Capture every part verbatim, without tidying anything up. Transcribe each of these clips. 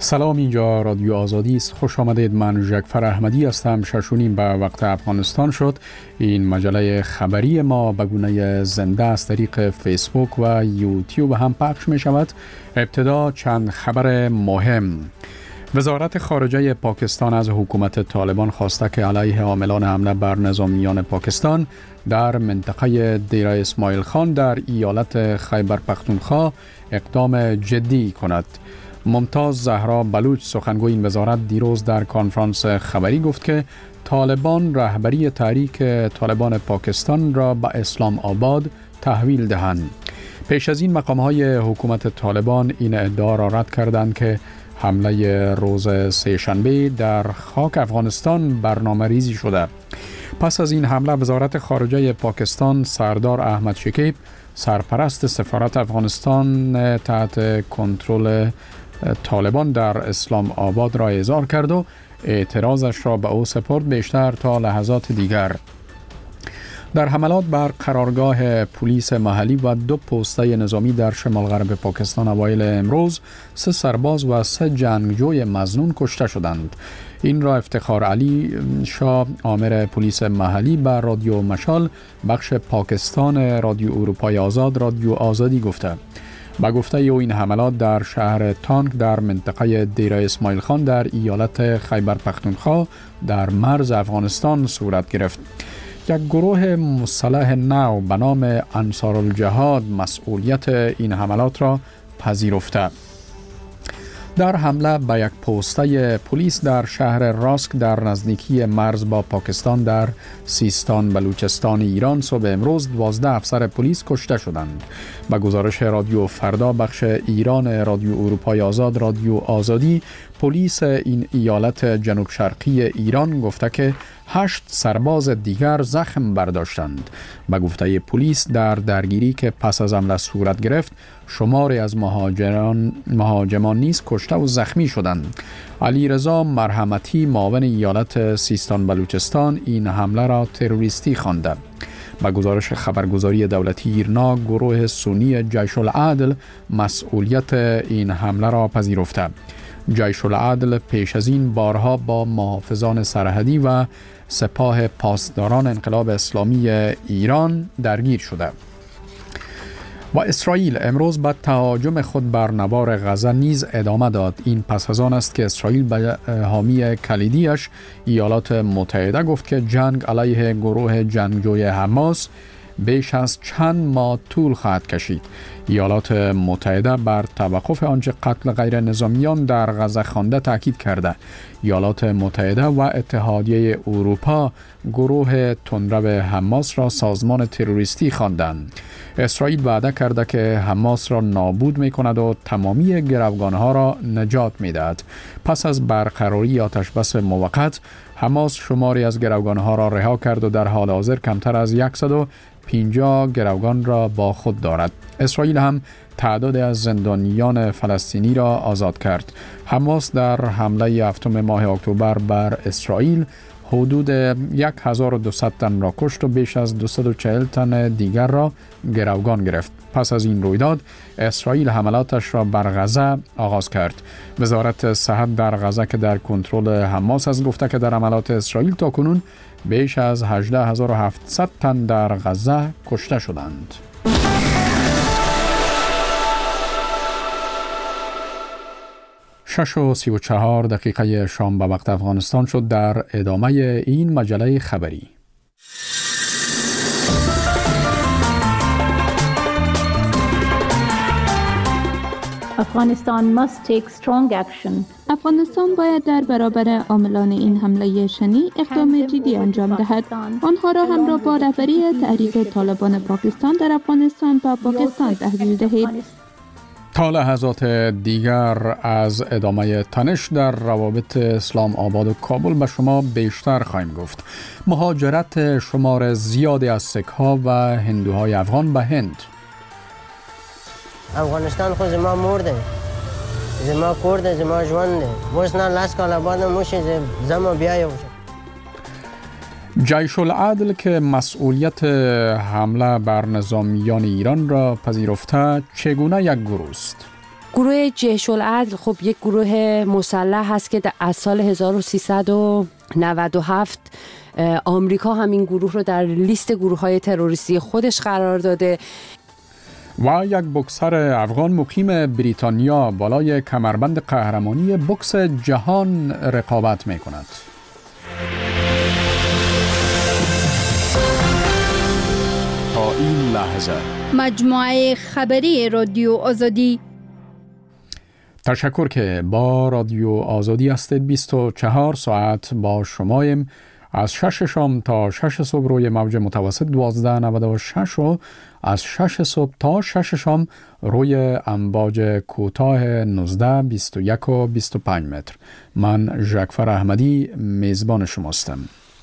سلام، اینجا رادیو آزادی است. خوش آمدید. من جعفر احمدی هستم. ششونیم به وقت افغانستان شد. این مجله خبری ما به گونه زنده از طریق فیسبوک و یوتیوب هم پخش می شود. ابتدا چند خبر مهم. وزارت خارجه پاکستان از حکومت طالبان خواسته که علیه عاملان حمله بر نظامیان پاکستان در منطقه دیر اسماعیل خان در ایالت خیبر پختونخوا اقدام جدی کند. ممتاز زهرا بلوچ سخنگوی این وزارت دیروز در کنفرانس خبری گفت که طالبان رهبری تحریک طالبان پاکستان را به اسلام آباد تحویل دهند. پیش از این مقام‌های حکومت طالبان این ادعا را رد کردند که حمله روز سه‌شنبه در خاک افغانستان برنامه ریزی شده. پس از این حمله وزارت خارجه پاکستان سردار احمد شکیب سرپرست سفارت افغانستان تحت کنترل طالبان در اسلام آباد را احضار کرد و اعتراضش را به او سپرد بیشتر تا لحظات دیگر. در حملات بر قرارگاه پلیس محلی و دو پوسته نظامی در شمال غرب پاکستان اوایل امروز سه سرباز و سه جنگجوی مظنون کشته شدند. این را افتخار علی شاه آمر پلیس محلی بر رادیو مشال بخش پاکستان رادیو اروپای آزاد رادیو آزادی گفته. با گفته او این حملات در شهر تانک در منطقه دیر اسماعیل خان در ایالت خیبر پختونخوا در مرز افغانستان صورت گرفت. یک گروه مسلح نو به نام انصار الجهاد مسئولیت این حملات را پذیرفته. در حمله به یک پوسته پلیس در شهر راسک در نزدیکی مرز با پاکستان در سیستان بلوچستان ایران صبح امروز دوازده افسر پلیس کشته شدند. به گزارش رادیو فردا بخش ایران رادیو اروپای آزاد رادیو آزادی، پلیس این ایالت جنوب شرقی ایران گفته که هشت سرباز دیگر زخم برداشتند. به گفته پلیس در درگیری که پس از حمله صورت گرفت شماری از مهاجران مهاجمان نیز کشته و زخمی شدند. علی رضا مرحمتی معاون ایالت سیستان بلوچستان این حمله را تروریستی خوانده. با گزارش خبرگزاری دولتی ایرنا گروه سنی جیش العدل مسئولیت این حمله را پذیرفته. جیش العدل پیش از این بارها با محافظان سرحدی و سپاه پاسداران انقلاب اسلامی ایران درگیر شده. و اسرائیل امروز به تهاجم خود بر نوار غزه نیز ادامه داد. این پس از آن است که اسرائیل به حامی کلیدیش ایالات متحده گفت که جنگ علیه گروه جنگجوی حماس بیش از چند ماه طول خواهد کشید. ایالات متحده بر توقف آنچه قتل غیر نظامیان در غزه خوانده تاکید کرده. ایالات متحده و اتحادیه اروپا گروه تندرو حماس را سازمان تروریستی خواندند. اسرائیل وعده کرده که حماس را نابود می کند و تمامی گروگانها را نجات می دهد. پس از برقراری آتش بس موقت، حماس شماری از گروگانها را رها کرد و در حال حاضر کمتر از صد و پنجاه گروگان را با خود دارد. اسرائیل هم تعداد از زندانیان فلسطینی را آزاد کرد. حماس در حمله هفتم ماه اکتبر بر اسرائیل حدود هزار و دویست تن را کشت و بیش از دویست و چهل تن دیگر را گروگان گرفت. پس از این رویداد اسرائیل حملاتش را بر غزه آغاز کرد. وزارت صحت در غزه که در کنترل حماس است گفته که در حملات اسرائیل تاکنون بیش از هجده هزار و هفتصد تن در غزه کشته شدند. شش و سی و چهار دقیقه شام به وقت افغانستان شد. در ادامه این مجله خبری Afghanistan must take strong action. افغانستان باید در برابر عاملان این حمله شنی اقدام جدی انجام دهد. آنها را همراه با رهبری تحریک طالبان پاکستان در افغانستان به پاکستان تحویل دهید. تا لحظات دیگر از ادامه تنش در روابط اسلام آباد و کابل به شما بیشتر خواهیم گفت. مهاجرت شمار زیادی از سک‌ها و هندوهای افغان به هند. افغانستان خود زما مرده، زما کرده، زما جوانده. موس نه لاس کالا بعد موش زما بیایو. جیش العدل که مسئولیت حمله بر نظامیان ایران را پذیرفته چگونه یک گروه است؟ گروه جیش العدل خب یک گروه مسلح هست که از سال هزار و سیصد و نود و هفت آمریکا همین گروه رو در لیست گروه‌های تروریستی خودش قرار داده. و یک بوکسر افغان مقیم بریتانیا بالای کمربند قهرمانی بوکس جهان رقابت می کند. تا این لحظه مجموعه خبری رادیو آزادی. تشکر که با رادیو آزادی هستید. بیست و چهار ساعت با شماییم، از شش شام تا شش صبح روی موج متوسط دوازده نود و شش و از شش صبح تا شش شام روی امواج کوتاه نوزده، بیست و یک و بیست و پنج متر. من ژکفر احمدی میزبان شماستم.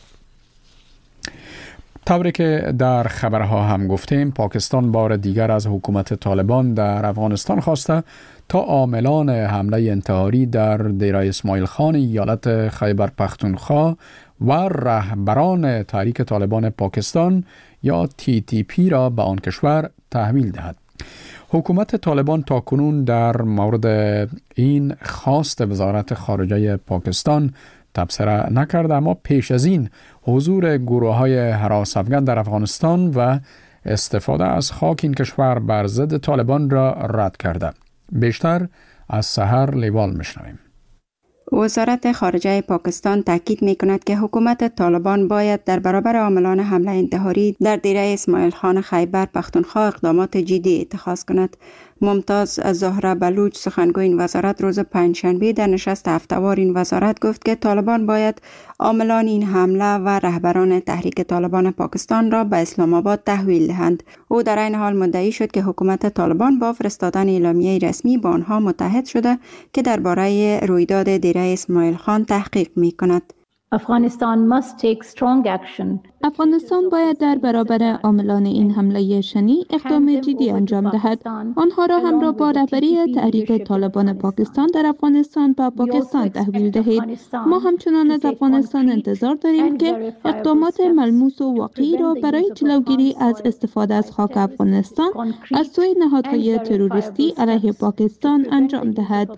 طوری که در خبرها هم گفتیم، پاکستان بار دیگر از حکومت طالبان در افغانستان خواسته تا عاملان حمله انتحاری در دیره اسماعیل خان ایالت خیبر پختونخوا و رهبران تحریک طالبان پاکستان یا تی تی پی را به آن کشور تحویل دهد. حکومت طالبان تاکنون در مورد این خواست وزارت خارجه پاکستان تبصره نکرده، اما پیش از این حضور گروه های هراس افغان در افغانستان و استفاده از خاک این کشور بر ضد طالبان را رد کرده. بیشتر از سحر لیوال میشنویم. وزارت خارجه پاکستان تاکید می کند که حکومت طالبان باید در برابر عاملان حمله انتحاری در دیره اسماعیل خان خیبر پختونخوا اقدامات جدی اتخاذ کند. ممتاز زهره بلوچ سخنگوی این وزارت روز پنجشنبه در نشست هفته‌وار این وزارت گفت که طالبان باید عاملان این حمله و رهبران تحریک طالبان پاکستان را به اسلام آباد تحویل دهند. او در این حال مدعی شد که حکومت طالبان با فرستادن اعلامیه رسمی با آنها متحد شده که درباره رویداد دیره اسماعیل خان تحقیق می کند. Afghanistan must take strong action. افغانستان باید در برابر عاملان این حمله شنی اقدام جدی انجام دهد. آنها را همراه با رهبری تحریک طالبان پاکستان در افغانستان به پاکستان تحویل دهید. ما همچنان از افغانستان انتظار داریم که اقدامات ملموس و واقعی را برای جلوگیری از استفاده از خاک افغانستان از سوی نهادهای تروریستی علیه پاکستان انجام دهد.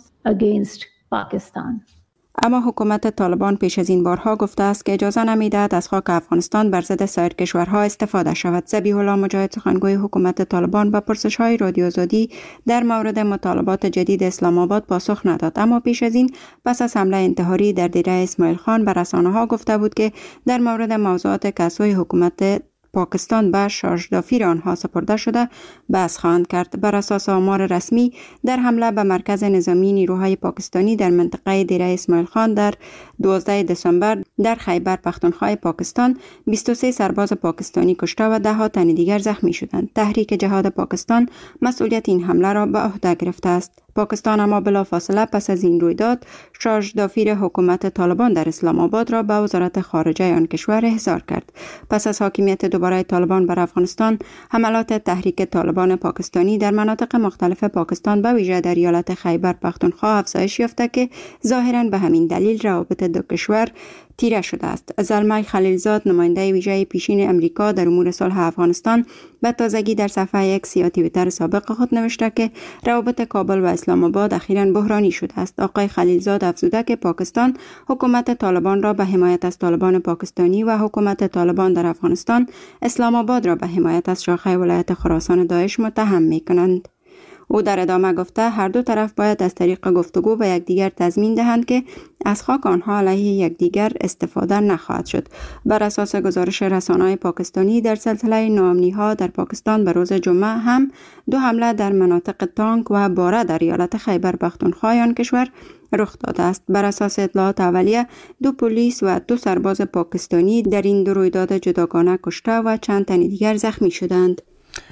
اما حکومت طالبان پیش از این بارها گفته است که اجازه نمی‌دهد از خاک افغانستان بر ضد سایر کشورها استفاده شود. ذبیح الله مجاهد سخنگوی حکومت طالبان به پرسش‌های رادیو آزادی در مورد مطالبات جدید اسلام آباد پاسخ نداد، اما پیش از این پس از حمله انتحاری در دیره اسماعیل خان به رسانه‌ها گفته بود که در مورد موضوعات کسوی حکومت پاکستان به شارژدافیر آنها سپرده شده بحث خواهند کرد. بر اساس آمار رسمی در حمله به مرکز نظامی نیروهای پاکستانی در منطقه دیره اسماعیل خان در دوازده دسامبر در خیبر پختونخوا پاکستان بیست و سه سرباز پاکستانی کشته و ده ها تن دیگر زخمی شدند. تحریک جهاد پاکستان مسئولیت این حمله را به عهده گرفته است. پاکستان اما بلافاصله پس از این رویداد شارژدافیر حکومت طالبان در اسلام آباد را به وزارت خارجه آن کشور احضار کرد. پس از حاکمیت دوباره طالبان بر افغانستان، حملات تحریک طالبان پاکستانی در مناطق مختلف پاکستان به ویژه در ایالت خیبر پختونخوا افزایش یافته که ظاهراً به همین دلیل روابط دو کشور تیره شده است. زلمه خلیلزاد نماینده ویژه پیشین امریکا در امور صلح افغانستان به تازگی در صفحه ایکس یا توییتر سابق خود نوشته که روابط کابل و اسلام آباد اخیراً بحرانی شده است. آقای خلیلزاد افزوده که پاکستان حکومت طالبان را به حمایت از طالبان پاکستانی و حکومت طالبان در افغانستان اسلام آباد را به حمایت از شاخه ولایت خراسان داعش متهم می‌کنند. او در ادامه گفته هر دو طرف باید از طریق گفتگو به یکدیگر تضمین دهند که از خاک آنها علیه یکدیگر استفاده نخواهد شد. بر اساس گزارش رسانه‌های پاکستانی در سلسله ناامنی‌ها در پاکستان به روز جمعه هم دو حمله در مناطق تانک و باره در ایالت خیبر پختونخوا آن کشور رخ داده است. بر اساس اطلاعات اولیه دو پلیس و دو سرباز پاکستانی در این دو رویداد جداگانه کشته و چند تن دیگر زخمی شدند.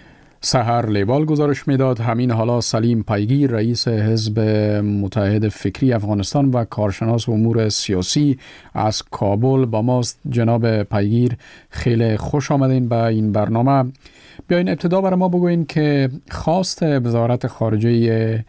سحر لیوال گزارش میداد. همین حالا سلیم پیگیر رئیس حزب متحد فکری افغانستان و کارشناس امور سیاسی از کابل با ماست. جناب پیگیر خیلی خوش آمدین به این برنامه. بیاین ابتدا برای ما بگوین که خواست وزارت خارجه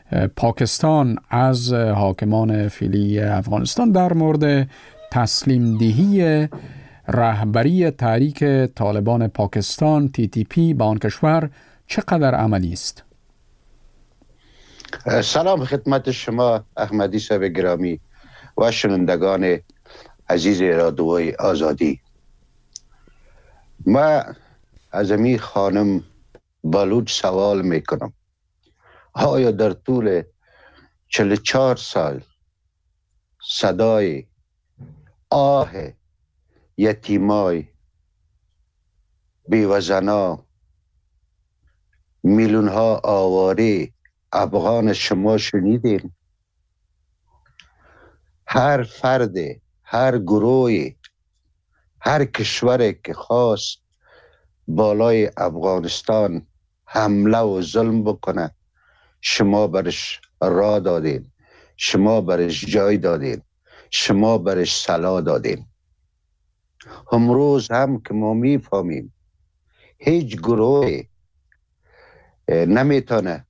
پاکستان از حاکمان فعلی افغانستان در مورد تسلیم دهی رهبری تحریک طالبان پاکستان تی تی پی به آن کشور چقدر عملی است؟ سلام خدمت شما احمدی صاحب گرامی و شنوندگان عزیز رادیوی آزادی. ما از امی خانم بلوچ سوال میکنم، آیا در طول چهل و چهار سال صدای آه یتیمای بیوزنا میلیون ها آواره افغان شما شنیدین؟ هر فرد، هر گروه، هر کشوری که خواست بالای افغانستان حمله و ظلم بکنه، شما برش راه دادین، شما برش جای دادین، شما برش صلاح دادین. امروز هم که ما میفهمیم هیچ گروه نمیتونه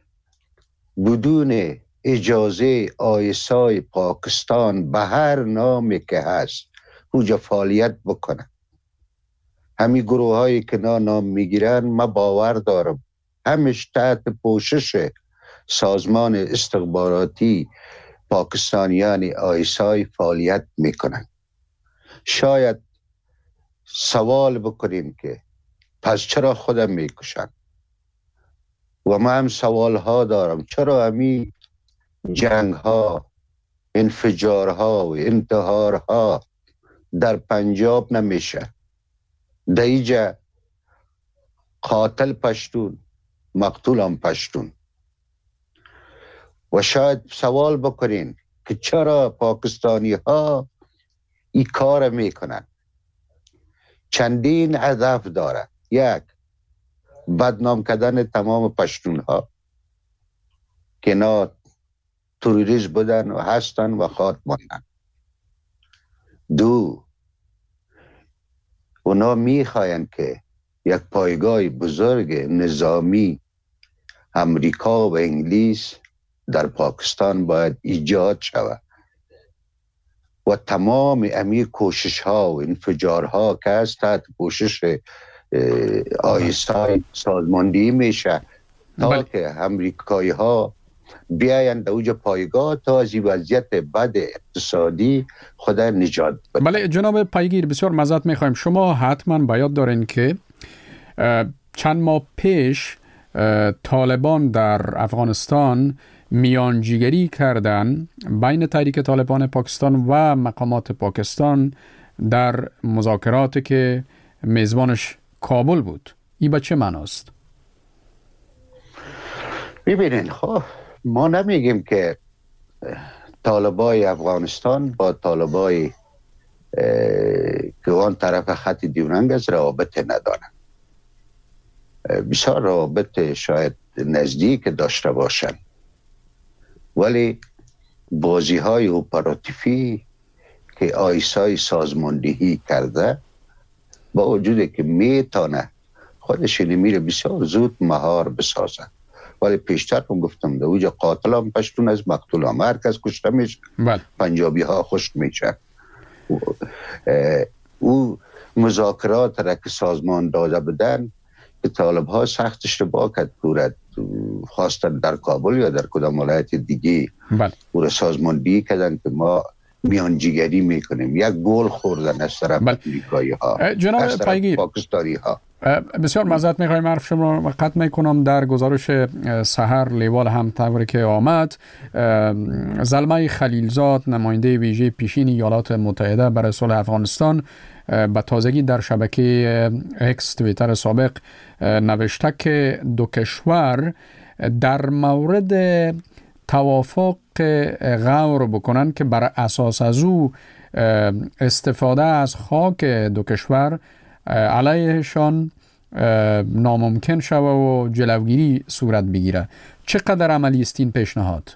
بدون اجازه آیسای پاکستان به هر نامی که هست اوجا فعالیت بکنه. همین گروه هایی که نام میگیرن ما باور دارم همش تحت پوشش سازمان استخباراتی پاکستانیان آیسای فعالیت میکنن. شاید سوال بکنیم که پس چرا خودم میکشن؟ و من هم سوال ها دارم، چرا همی جنگ ها، انفجار ها و انتحار ها در پنجاب نمیشه؟ در اینجا قاتل پشتون، مقتول هم پشتون. و شاید سوال بکنین که چرا پاکستانی ها این کار میکنن؟ چندین هدف داره. یک، بدنام کردن تمام پشتون ها که اینا تروریست بودن و هستن و خواهد ماندن. دو، اونا میخواین که یک پایگاه بزرگ نظامی امریکا و انگلیس در پاکستان باید ایجاد شود و تمام امی کوشش ها و انفجار ها که از تحت پوشش آیسای سازماندهی میشه تا بله. که امریکایی ها بیاین در اوج پایگاه تا از این وضعیت بد اقتصادی خود نجات بدن. بله جناب پیگیر، بسیار معذرت میخوایم. شما حتما باید دارین که چند ماه پیش طالبان در افغانستان میانجیگری کردن بین تحریک طالبان پاکستان و مقامات پاکستان در مذاکراتی که میزبانش کابل بود. این به چه معناست؟ ببینین، خب ما نمیگیم که طالبای افغانستان با طالبای که آن طرف خط دیوننگ از روابط ندارن. بسیار روابط شاید نزدیک داشته باشن، ولی بازی های اپراتیفی که آیسای سازماندهی کرده با وجود که میتونه خودش میره بسیار زود مهار بسازه، ولی پیشتر هم گفتم در اوج قاتل هم پشتون از مقتول هم هر کس کشته میشه. پنجابی ها خشک میشه. او مذاکرات را که سازمان داده بدن که طالب ها سخت اشتباه کرد کورد خواستن در کابل یا در کدام ولایت دیگه او را سازماندهی کردن که ما میانجیگری میکنیم. یک گل خوردن از طرف امریکایی ها، جناب از طرف پیگیر پاکستانی ها. بسیار معذرت میخوایم، حرف شما را قطع میکنم. در گزارش سحر لیوال هم طوری که آمد، زلمه خلیلزاد نماینده ویژه پیشین ایالات متحده برای صلح افغانستان به تازگی در شبکه اکس توییتر سابق نوشته که دو کشور در مورد توافق غور بکنن که بر اساس از او استفاده از خاک دو کشور علیهشان ناممکن شود و جلوگیری صورت بگیره. چقدر عملی است این پیشنهاد؟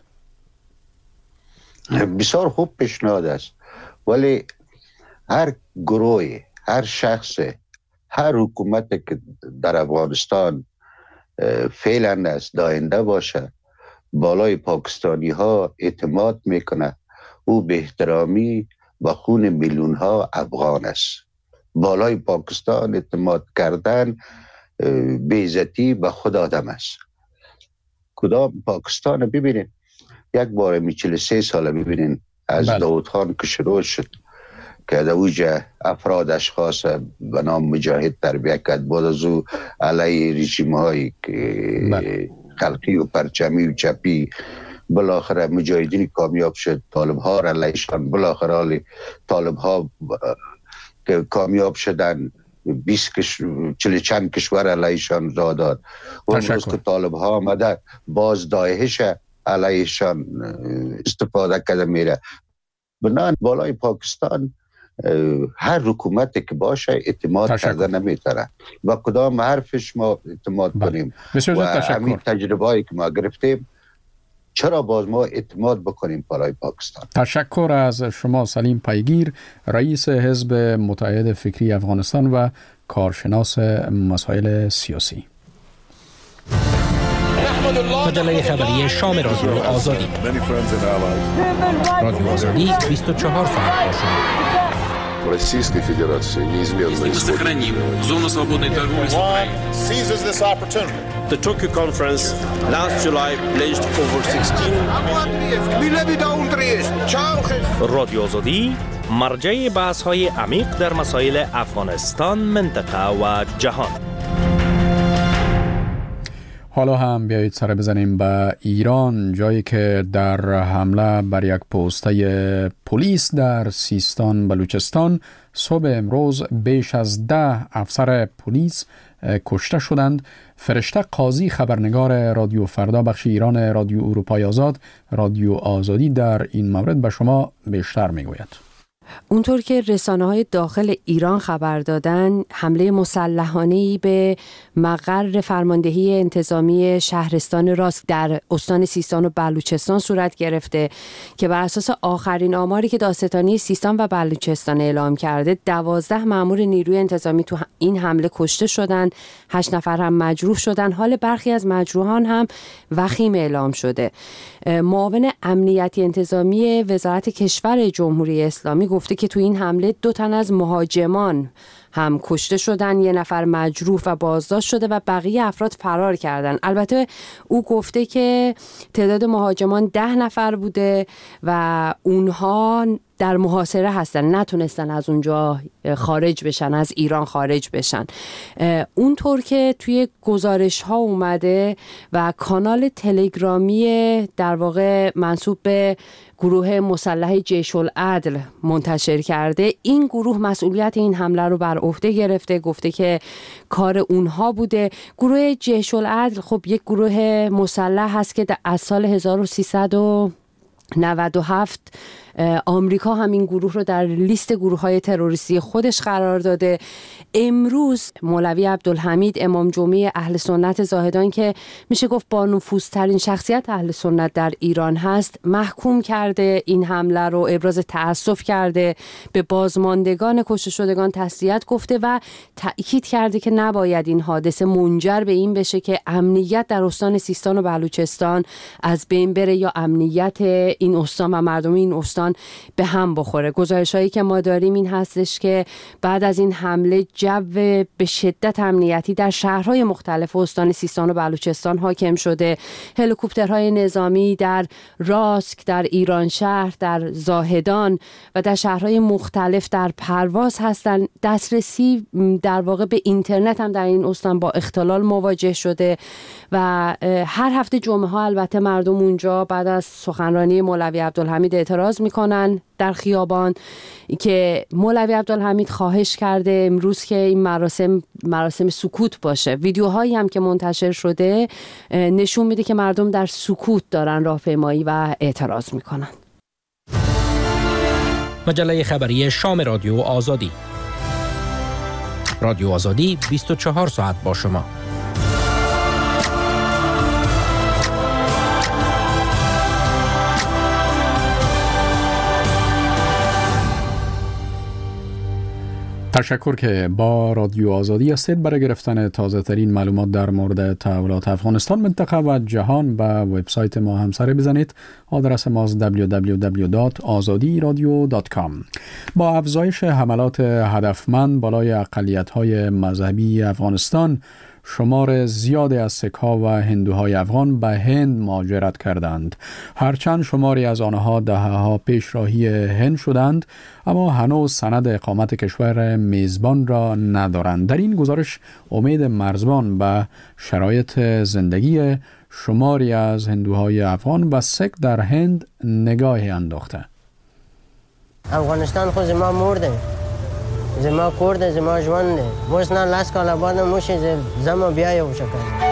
بسیار خوب پیشنهاد است، ولی هر گروه، هر شخص، هر حکومت که در افغانستان فعلا است داینده باشه بالای پاکستانی ها اعتماد میکنه، او به احترامی و خون میلیون ها افغان است. بالای پاکستان اعتماد کردن بیزتی به خود آدم است. کدام پاکستان ببینید یک بار می چهل و سه ساله ببینید از بله. داود خان که شروع شد که در اوجه افراد اشخاص به نام مجاهد تربیه کرد، بعد از او علیه رژیم های بله. خلقی و پرچمی و چپی بالاخره مجاهدین کامیاب شد، طالب ها را علیهشان بالاخره طالب ها که کامیاب شدن بیست کش... چلی چند کشور علیهشان را داد و امروز که طالب ها آمده باز داعش علیهشان استفاده کرده میره. بنان بالای پاکستان هر حکومتی که باشه اعتماد کرده نمیتره و کدام حرفش ما اعتماد با. کنیم و همین تجربه هایی که ما گرفتیم چرا باز ما اعتماد بکنیم بالای پاکستان. تشکر از شما سلیم پیگیر، رئیس حزب متحد فکری افغانستان و کارشناس مسائل سیاسی. مجله خبری شام رادیو آزادی. رادیو آزادی بیست و چهار ساعت با شما. Российской Федерации неизменно сохраним зону свободной торговли с Украиной. Seizes this opportunity. The Tokyo conference last July pledged over sixteen. رادیو آزادی مرجع بحث‌های عمیق در مسائل افغانستان، منطقه و جهان. حالا هم بیایید سر بزنیم به ایران، جایی که در حمله بر یک پوسته پلیس در سیستان بلوچستان صبح امروز بیش از ده افسر پلیس کشته شدند. فرشته قاضی، خبرنگار رادیو فردا بخش ایران رادیو اروپای آزاد، رادیو آزادی، در این مورد به شما بیشتر میگوید. اونطور که رسانه‌های داخل ایران خبر دادن، حمله مسلحانه‌ای به مقر فرماندهی انتظامی شهرستان راست در استان سیستان و بلوچستان صورت گرفته که بر اساس آخرین آماری که دادستانی سیستان و بلوچستان اعلام کرده، دوازده مأمور نیروی انتظامی تو این حمله کشته شدند، هشت نفر هم مجروح شدند. حال برخی از مجروحان هم وخیم اعلام شده. معاون امنیتی انتظامی وزارت کشور جمهوری اسلامی گفته که تو این حمله دو تن از مهاجمان هم کشته شدن، یه نفر مجروح و بازداشت شده و بقیه افراد فرار کردن. البته او گفته که تعداد مهاجمان ده نفر بوده و اونها در محاصره هستن، نتونستن از اونجا خارج بشن، از ایران خارج بشن. اونطور که توی گزارش ها اومده و کانال تلگرامی در واقع منسوب به گروه مسلح جیش العدل منتشر کرده، این گروه مسئولیت این حمله رو بر عهده گرفته، گفته که کار اونها بوده. گروه جیش العدل خب یک گروه مسلح هست که از سال هزار و سیصد و نود و هفت آمریکا همین گروه رو در لیست گروه‌های تروریستی خودش قرار داده. امروز مولوی عبدالحمید امام جمعه اهل سنت زاهدان که میشه گفت با نفوذترین شخصیت اهل سنت در ایران هست، محکوم کرده این حمله رو، ابراز تأسف کرده، به بازماندگان کشته شدگان تسلیت گفته و تأکید کرده که نباید این حادثه منجر به این بشه که امنیت در استان سیستان و بلوچستان از بین بره یا امنیت این استان و مردم این استان به هم بخوره. گزارش‌هایی که ما داریم این هستش که بعد از این حمله جو به شدت امنیتی در شهرهای مختلف استان سیستان و بلوچستان حاکم شده. هلیکوپترهای نظامی در راسک، در ایران شهر، در زاهدان و در شهرهای مختلف در پرواز هستند. دسترسی در واقع به اینترنت هم در این استان با اختلال مواجه شده و هر هفته جمعه ها البته مردم اونجا بعد از سخنرانی مولوی عبدالحمید اعتراض میکنن در خیابان که مولوی عبدالحمید خواهش کرده امروز که این مراسم مراسم سکوت باشه. ویدیوهایی هم که منتشر شده نشون میده که مردم در سکوت دارن راهپیمایی و اعتراض میکنن. مجله خبری شام رادیو آزادی. رادیو آزادی بیست و چهار ساعت با شما. تشکر که با رادیو آزادی هستید. برای گرفتن تازه ترین معلومات در مورد تحولات افغانستان، منطقه و جهان به وبسایت ما هم سر بزنید. آدرس ما است دبلیو دبلیو دبلیو دات آزادی رادیو دات کام. با افزایش حملات هدفمند بالای اقلیت‌های مذهبی افغانستان، شمار زیادی از سیک ها و هندوهای افغان به هند مهاجرت کردند. هرچند شماری از آنها دهه‌ها پیش راهی هند شدند، اما هنوز سند اقامت کشور میزبان را ندارند. در این گزارش امید مرزبان به شرایط زندگی شماری از هندوهای افغان و سیک در هند نگاهی انداخته. افغانستان خود زما مرده، زما کرده، زما جوانده. بس نه لاس کالا بعد موشه زما بیایه و شکر.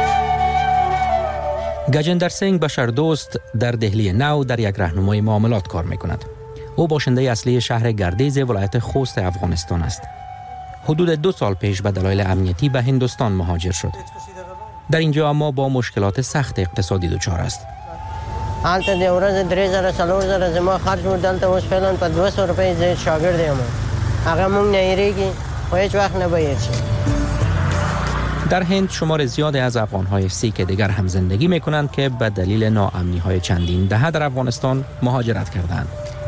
گجندر سینگ بشر دوست در دهلی نو در یک راهنمای معاملات کار میکند. او باشنده اصلی شهر گردیز ولایت خوست افغانستان است. حدود دو سال پیش به دلایل امنیتی به هندوستان مهاجر شد. در اینجا اما با مشکلات سخت اقتصادی دچار است. حالت دی ورځ درې زره څلور زره زما خرج مو دلته اوس فعلا په دوه سوه روپۍ زه شاګرد یم. هغه مونږ نه هېرېږي خو هېڅ وخت نه به هېر شي. در هند شمار زیادی از افغان‌های سیک دیگر هم زندگی می‌کنند که به دلیل ناامنی‌های چندین دهه در افغانستان مهاجرت کردند.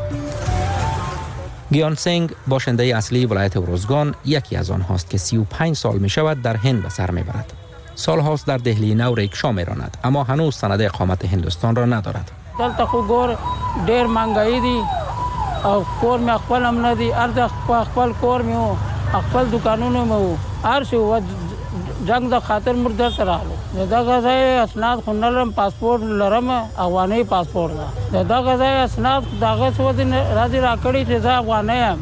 گیان سینگ باشنده اصلی ولایت اروزگان یکی از آنهاست که سی و پنج سال می‌شود در هند به سر می‌برد. سال هاست در دهلی نو ریکشا می‌راند، اما هنوز سند اقامت هندوستان را ندارد. دلته خو ګور ډېر مهنګایي دي او کور مې خپل هم نه دي، هر د خپل کور مې و، خپل دوکانونه مې و، هر څه و. جنگ د خاطر مر درته راغلو. دغه ځای اسناد خو نه لرم، پاسپورټ لرم، افغاني پاسپورټ ده. دغه ځای اسناد دغه څه ودې راځي راکړي چې زه افغانی یم.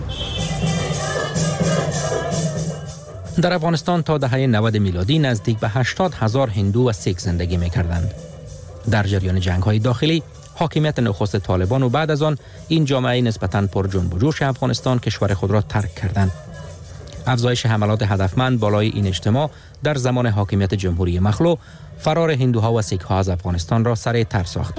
در افغانستان تا دهه نود میلادی نزدیک به هشتاد هزار هندو و سیک زندگی می‌کردند. در جریان جنگ‌های داخلی حاکمیت نخست طالبان و بعد از آن این جامعه نسبتاً پر جنب و جوش افغانستان کشور خود را ترک کردند. افزایش حملات هدفمند بالای این اجتماع در زمان حاکمیت جمهوری مخلوع فرار هندوها و سیک‌ها از افغانستان را سریع‌تر ساخت.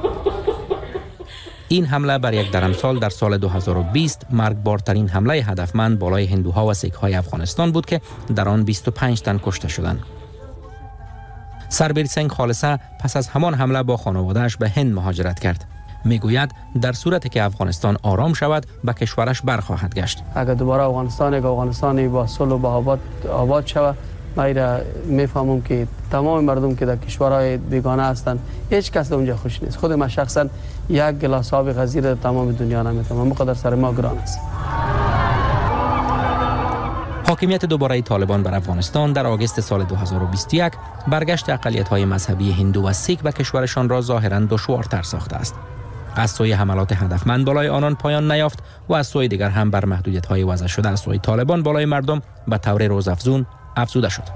این حمله بر یک درمسال در سال دو هزار و بیست مرگبارترین حمله هدفمند بالای هندوها و سیک‌های افغانستان بود که در آن بیست و پنج تن کشته شدند. سربیر سنگ خالصه پس از همان حمله با خانواده‌اش به هند مهاجرت کرد. میگوید در صورتی که افغانستان آرام شود به کشورش برخواهد گشت. اگر دوباره افغانستان یک افغانستانی با صلح و آباد آباد شود، من میفهمم که تمام مردم که در کشورهای بیگانه هستند هیچ کس اونجا خوش نیست. خود من شخصا یک گلاس آب غزیر در تمام دنیا نمیتونم، مقدر سر ما گران است. حاکمیت دوباره طالبان بر افغانستان در آگوست سال دو هزار و بیست و یک برگشت اقلیت‌های مذهبی هندو و سیک به کشورشان را ظاهراً دشوارتر ساخته است. از سوی حملات هدفمند بالای آنان پایان نیافت و از سوی دیگر هم بر محدودیت‌های وضع شده از سوی طالبان بالای مردم به طور روزافزون افزوده شد.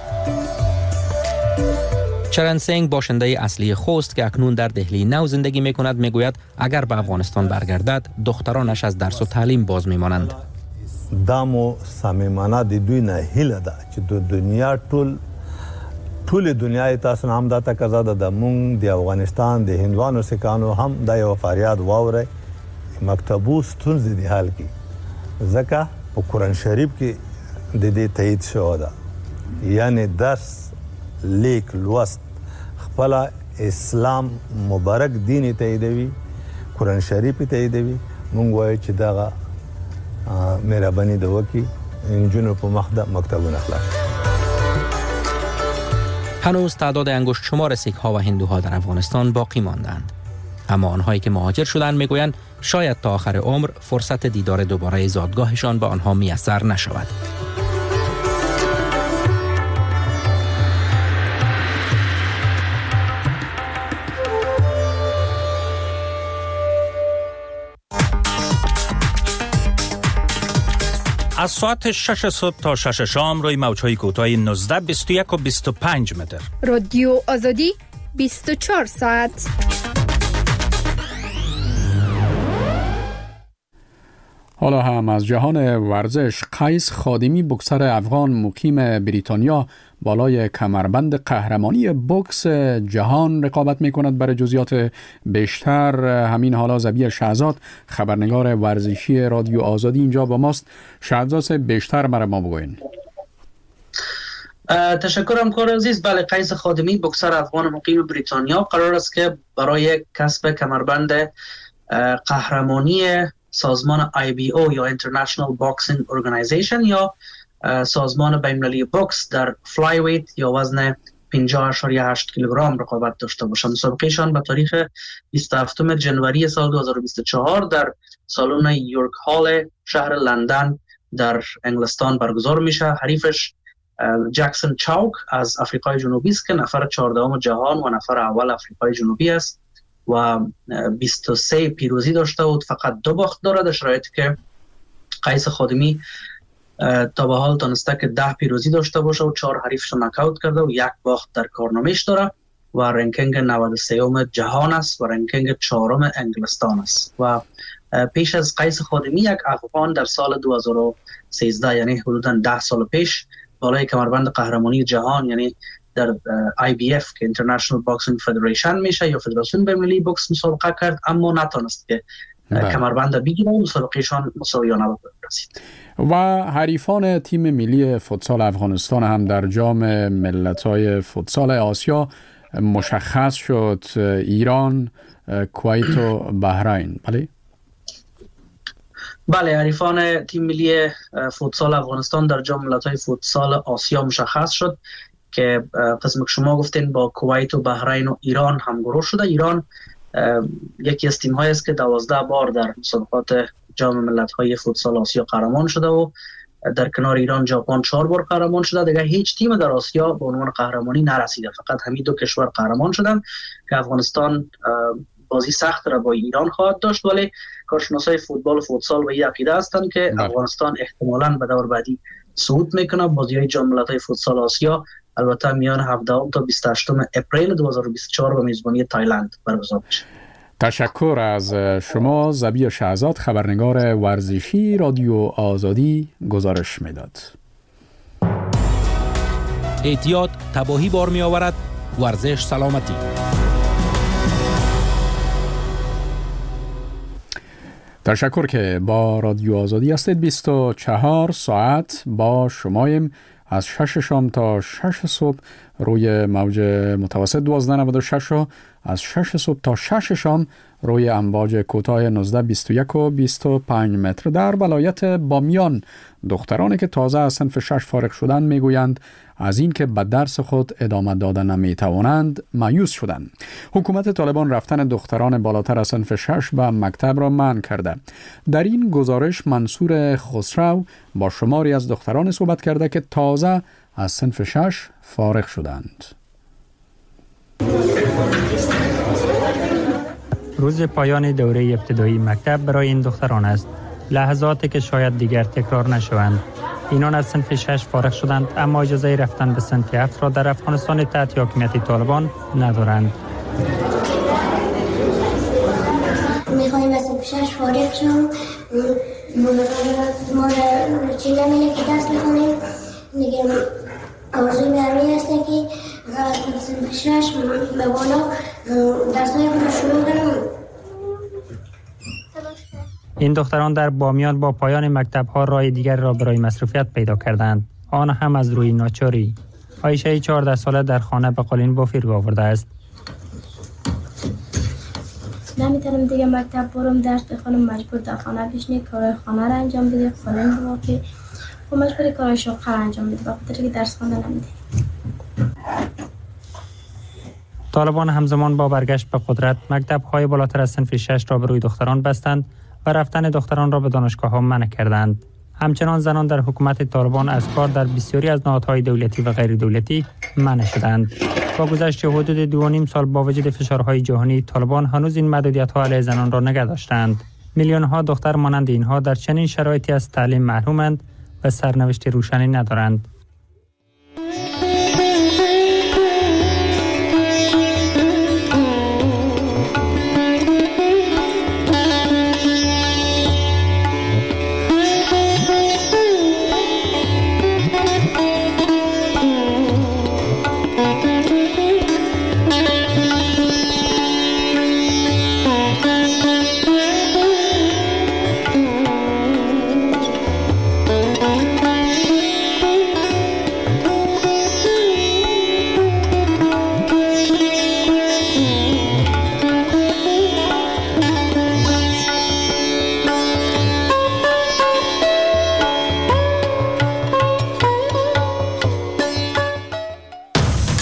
چرن سینگ باشنده اصلی خوست که اکنون در دهلی نو زندگی می‌کند میگوید اگر به افغانستان برگردد دخترانش از درس و تعلیم باز می‌مانند. دامو صمیمانه د دوی نه هیله ده چې د دنیا ټول ټول دنیا تاسو هم دا تقاضا ده د مونږ د افغانستان د هندوانو سکانو هم د یو فریاد واوري مکتبو ستونزې د حل کی ځکه په قرآن شریف کې د دې تایید شوی ده، یعنی درس لیک لوست خپل اسلام مبارک دین تاییدوي، قرآن شریف تاییدوي. مونږ وایو چې دغه مهرباني د وکي انجونو په مخ د مکتبونه خلاص. هنوز تعداد انگشت شمار سیک ها و هندوها در افغانستان باقی ماندند، اما آنهایی که مهاجر شدند میگویند شاید تا آخر عمر فرصت دیدار دوباره زادگاهشان به آنها میسر نشود. از ساعت شش صبح تا شش شام روی موج‌های کوتاه نوزده، بیست و یک و بیست و پنج متر. رادیو آزادی بیست و چهار ساعت. حالا هم از جهان ورزش. قیس خادمی بوکسر افغان مقیم بریتانیا بالای کمربند قهرمانی بوکس جهان رقابت می کند. برای جزئیات بیشتر همین حالا زبیر شهزاد خبرنگار ورزشی رادیو آزادی اینجا با ماست. شهزاد بیشتر برای ما بگوین. تشکر همکار عزیز. بله، قیس خادمی بوکسر افغان مقیم بریتانیا قرار است که برای کسب کمربند قهرمانی سازمان آی بی او یا International Boxing Organization یا سازمان بین‌المللی بوکس در فلای ویت یا وزن پنجاه اشاریه هشت کیلوگرم رقابت داشته باشند. مسابقهشان به تاریخ بیست و هفتم جنوری سال دو هزار و بیست و چهار در سالن یورک هال شهر لندن در انگلستان برگزار میشه. حریفش جکسون چاوک از آفریقای جنوبی است که نفر چهاردهم جهان و نفر اول آفریقای جنوبی است و بیست و سه پیروزی داشته و فقط دو باخت داره، در شرایطی که قیس خادمی تا به حال تانسته که ده پیروزی داشته باشه و چهار حریفش نکاوت کرده و یک باخت در کارنامه‌اش داره و رنکینگ نود و سه جهان است و رنکینگ چهارم انگلستان است. و پیش از قیس خادمی یک افغان در سال دو هزار و سیزده یعنی حدوداً ده سال پیش بالای کمربند قهرمانی جهان یعنی در آی بی اف که اینترنشنال باکسینگ فدریشن میشه یا فدراسیون بین‌المللی بوکس مسابقه کرد، اما نتونست که کمربند بگیره و مسابقهشان مساویانه برسید. و حریفان تیم ملی فوتسال افغانستان هم در جام ملت‌های فوتسال آسیا مشخص شد، ایران، کویت و بحرین. بله بله حریفان تیم ملی فوتسال افغانستان در جام ملت‌های فوتسال آسیا مشخص شد که قسم که شما گفتین با کویت و بحرین و ایران همگروه شده. ایران یکی از تیم‌هایی است که دوازده بار در مسابقات جام ملت‌های فوتسال آسیا قهرمان شده و در کنار ایران ژاپن چهار بار قهرمان شده. دیگه هیچ تیم در آسیا به عنوان قهرمانی نرسیده، فقط همین دو کشور قهرمان شدن که افغانستان بازی سخت را با ایران خواهد داشت، ولی کارشناسای فوتبال و فوتسال به این عقیده هستند که بله. افغانستان احتمالاً به دور بعدی صعود میکنه. بازی‌های جام ملت‌های فوتسال آسیا البته میان هفدهم تا بیست و هشتم اپریل دو هزار و بیست و چهار به میزبانی تایلند برگزار میشه. تشکر از شما. ذبیح شهزاد، خبرنگار ورزشی، رادیو آزادی گزارش میداد. احتیاط تباهی بار می آورد، ورزش سلامتی. تشکر که با رادیو آزادی هستید. بیست و چهار ساعت با شمایم از شش شام تا شش صبح روی موج متوسط دوازده نود و شش و از شش صبح تا شش شام روی امواج کوتاه نوزده بیست و یک و بیست و پنج متر. در ولایت بامیان دخترانی که تازه از صنف شش فارغ شدند میگویند از این که به درس خود ادامه دادن نمیتوانند مایوس شدند. حکومت طالبان رفتن دختران بالاتر از صنف شش به مکتب را منع کرده. در این گزارش منصور خسرو با شماری از دختران صحبت کرده که تازه از صنف شش فارغ شدند. روز پایان دوره ابتدایی مکتب برای این دختران است. لحظاتی که شاید دیگر تکرار نشوند. اینان از صنف شش فارغ شدند اما اجازه رفتن به صنف هفت را در افغانستان تحت حاکمیت طالبان ندارند. میخوایم از صنف شش فارغ شوم. ما چی نمیده که دست بخونیم. دیگه آرزوی برمی هسته که از صنف شش به بالا درسای خود شروع کنم. این دختران در بامیان با پایان مکتب‌ها راه دیگر را برای مصروفیت پیدا کردند، آن هم از روی ناچاری. عایشه چهارده ساله در خانه به قالین بافی رو آورده است. نمیتونم دیگه مکتب برم درس بخونم، مجبور در خانه بشینم کارهای خانه را انجام بدم، قالین بافی و مجبور کارهای شغل را انجام بدم، بخاطر که درس خوندن نمیده. طالبان همزمان با برگشت به قدرت مکتب‌های بالاتر از صنف شش را به روی دختران بستند و رفتن دختران را به دانشگاه‌ها منع کردند. همچنان زنان در حکومت طالبان از کار در بسیاری از نهادهای دولتی و غیر دولتی منع شدند. با گذشت حدود دو و نیم سال با وجود فشارهای جهانی، طالبان هنوز این محدودیت‌ها علیه زنان را نگه داشتند. میلیون‌ها دختر مانند اینها در چنین شرایطی از تعلیم محرومند و سرنوشت روشنی ندارند.